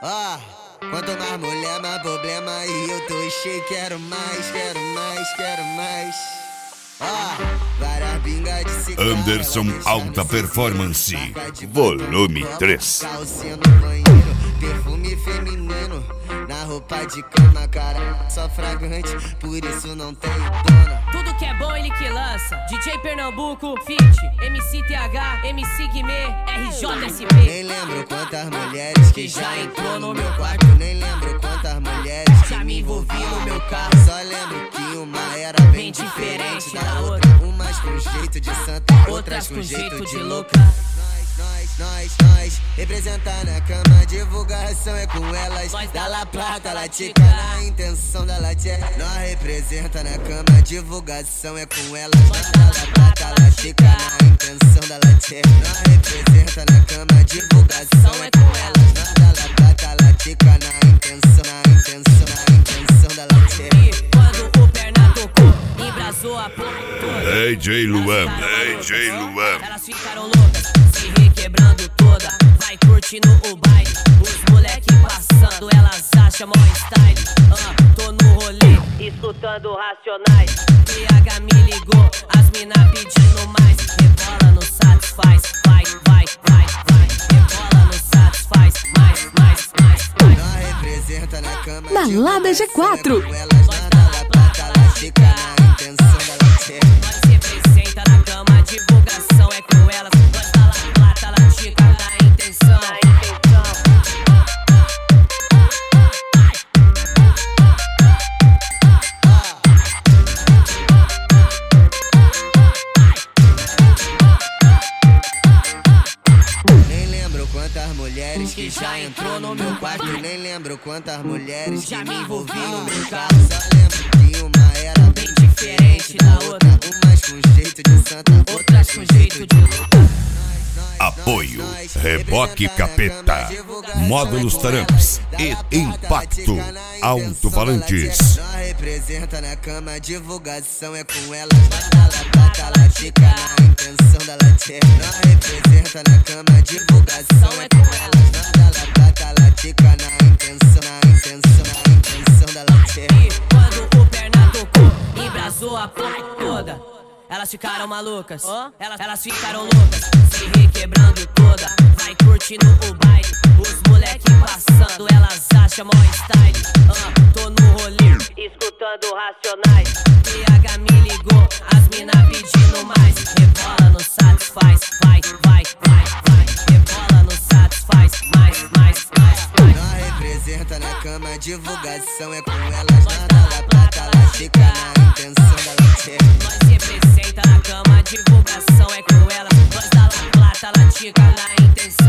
Ó, quanto mais mulher, mais problema. E eu tô cheio, quero mais, quero mais, quero mais. Ó, várias bingas de cigarro. Anderson Alta Performance, volume 3. Calcinha no banheiro, perfume feminino. Na roupa de cama, cara, só fragrante, por isso não tem dona. Tudo que é bom ele que lança. DJ Pernambuco, Fit, MC TH, MC Guimê, RJSP. Nem lembro quantas mulheres que já entrou no meu quarto. Nem lembro quantas mulheres já me envolvi no meu carro. Só lembro que uma era bem diferente da outra. Umas com jeito de santa, outras com jeito de louca. Nós, representar na cama, divulgação é com elas. Da La Plata, Latica, na intenção da Latia. Nós representa na cama, divulgação é com elas. Da La Plata, Latica, na intenção da Latia. Nós representa na cama, divulgação é com elas. Da La Plata, Latica, na intenção da Latia. E quando o perna tocou, embrasou a porra toda. DJ Luan. Elas ficaram loucas, se requebrando toda. Vai curtindo o baile, os moleque passando. Elas acham mó style. Tô no rolê, escutando Racionais. PH me ligou, as mina pedindo mais. Rebola no satisfaz, vai. Rebola no satisfaz, mais. Nós representa na cama, Balada G4. Nós representa na cama, divulgação é com elas. Nós da La Plata, Latica, na intenção. Nem lembro quantas mulheres que já entrou no meu quarto. Nem lembro quantas mulheres já que me envolvi no meu carro. carro. Só lembro que uma era bem diferente da outra. Umas com jeito de santa, Outras com jeito de louca. Apoio Reboque Capeta, Módulos Taramps e Impacto Alto-Falantes. Nós representa na cama, divulgação é com elas. Da La Plata, Latica, na intenção da Latia. Nós representa na cama, divulgação é com elas. Da La Plata, Latica, na intenção da Latia. E quando o perna tocou, embrasou a porra toda. Elas ficaram malucas, elas ficaram loucas, se requebrando toda. Vai curtindo o baile, os moleque passando. Elas acham mó style. Tô no rolê, escutando Racionais. PH me ligou, as mina pedindo mais. Rebola no satisfaz, vai. Rebola no satisfaz, mais. Nós representa na cama, divulgação é com elas. Da La Plata, Latica, na intenção da Latia. Nós representa na cama, divulgação é com elas. Nós da La Plata, Latica, na intenção.